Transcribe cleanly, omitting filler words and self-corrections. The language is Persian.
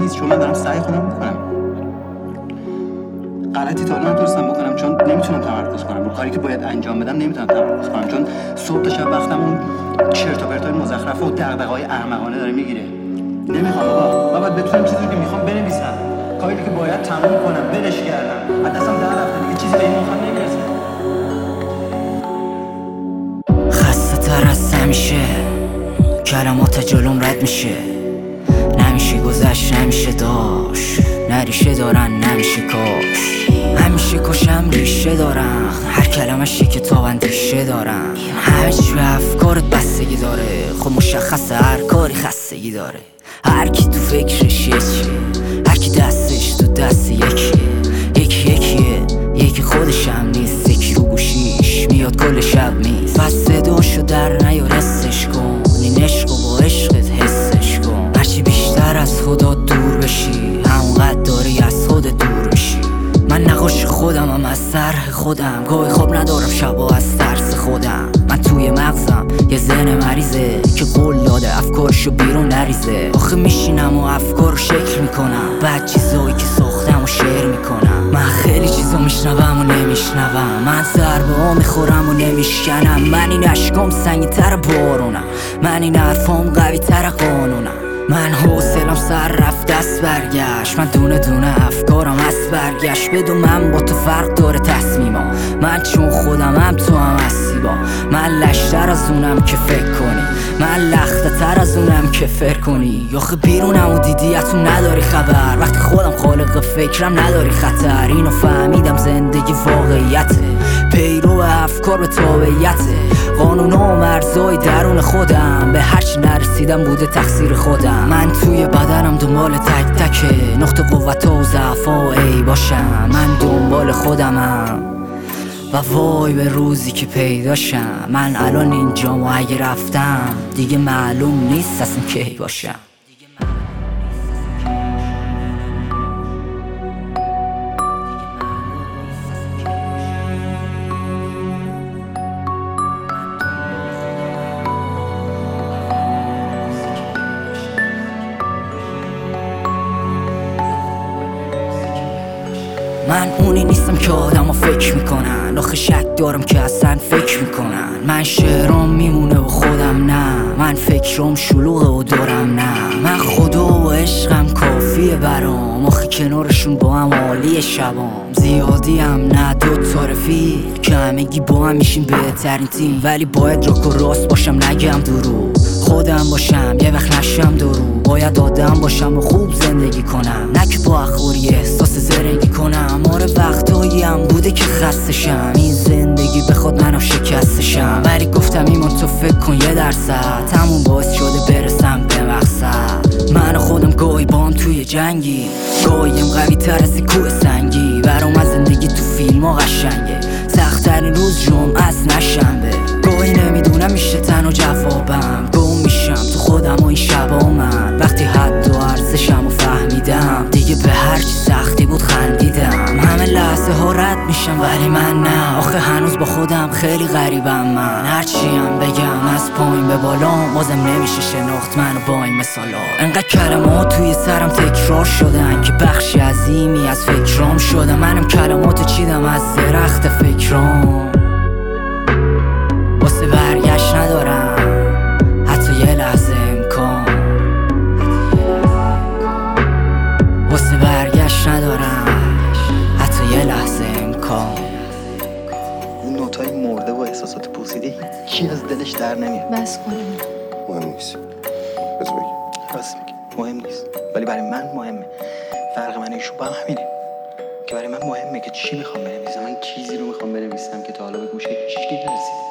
نیست، چون من دارم سعی خودم میکنم. غلطی تا الان نتونستم بکنم چون نمیتونم تمرکز کنم رو کاری که باید انجام بدم. نمیتونم تمرکز کنم چون صبح تا شب وقتم اون چرت و پرتای مزخرف و دغدغه‌های احمقانه داره میگیره. نمیخوام بابا، من باید بتونم چیزی که میخوام بنویسم، کاری که باید تموم کنم ولش کردم، از دستم در رفته دیگه، چیزی به این مخم نمیرسه. خسته تر از همیشه کلمات جلوم رد میشه، نمیشه گذشت نمیشه داشت، نریشه دارن نمیشه کاش، همیشه کشم ریشه دارم، هر کلمش یک کتاب اندیشه دارم، همه چی به افکارت بستگی داره، خب مشخصه هر کاری خستگی داره، هر کی تو فکرش یه چیه، هر کی دستش تو دست یکیه، یکی خودش هم نیست، یکی رو گوشیش میاد کل شب میز، پس صداشو در نیار حسش کن، این عشق و با عشقت حسش کن، هرچی بیشتر از خدا دور بشی همونقدر داری از خودت دور بشی. من نقاش خودم هم از طرح خودم، گاهی خواب ندارم شبا از ترس خودم، من توی مغزم یه ذهن مریضه که قول داده افکارشو بیرون نریزه، آخه میشینم و افکارو شکل میکنم، بعد چیزایی که ساختم و شعر میکنم، من خیلی چیزا میشنوم و نمیشنوم، من ضربه ها میخورم و نمیشکنم، من این عشقام سنگی تر بارونم، من این حرفام قوی تر قانونم، من حوصلم سر رفت دست برگشت، من دونه دونه افکارم از برگشت، بدو من با تو فرق داره تصمیمم، من چون خودمم تو هم هستی با من، لشتر از اونم که فکر کنی، من لخته تر از اونم که فکر کنی، آخه بیرونم و دیدیتون نداری خبر، وقتی خودم خالق فکرم نداری خطر، اینو فهمیدم زندگی واقعیته، پیرو افکار به تابعیته، قانون و مرزای درون خودم، به هرچی نرسیدم بوده تقصیر خودم، من توی بدنم دنبال تک تکه نقطه قوت و ضعفا ای باشم، من دنبال خودمم و وای به روزی که پیداشم، من الان اینجام و اگه رفتم دیگه معلوم نیست اصلا کی باشم. من اونی نیستم که آدم ها فکر میکنن، آخه شک دارم که اصلا فکر میکنن، من شعرام میمونه و خودم نه، من فکرام شلوغه و دارم نه، من خدا و عشقم کافیه برام، آخه کنارشون با هم عالیه شبام، زیادی هم نه دوتا رفیق که همگی با هم میشیم بهترین تیم، ولی باید راک و راست باشم نگم درو، خودم باشم یه وقت نشم درو، باید آدم باشم و خوب زندگی کنم، نه که با اخوری احساس زرنگی کنم، آره وقتایی هم بوده که خستشم، این زندگی بخواد منو شکستشم، ولی گفتم ایمان تو فکر کن 1% همون باعث شده برسم به مقصد، من و خودم گاهی با هم توی جنگی، گاهیم قوی تر از کوه سنگی، برام از زندگی تو فیلم ها قشنگه، سخت‌ترین روز جمعه از نشنبه، گاهی نمیدونم میشه تنها جوابم، گم میشم تو خودم و این شبا، من وقتی حد و ارزشم و فهمیدم دیگه به هرچی سختی بود خندیدم، همه لحظه ها رد میشم ولی من نه، آخه هنوز با خودم خیلی غریبم، من هرچی هم بگم از پایین به بالا بازم نمیشه شناخت منو با این مثالا، انقدر کلمات توی سرم تکرار شدن که بخشی عظیمی از فکرام شدم، منم کلماتو چیدم از درخت فکرام، واسه برگشت ندارم حتی یه لحظه امکان، واسه برگشت ندارم حتی یه لحظه امکان. اون نوتای مرده و احساسات پوسیده هیچی از دلش در نمیاد. بس کنیم. مهم نیست. بذار بگم. راست میگی مهم نیست، ولی برای من مهمه. فرق من ایشون با هم همینه که برای من مهمه که چی میخوام بنویسم، من چیزی رو میخوام بنویسم که تا حالا به گوشه هیچکی نرسیده.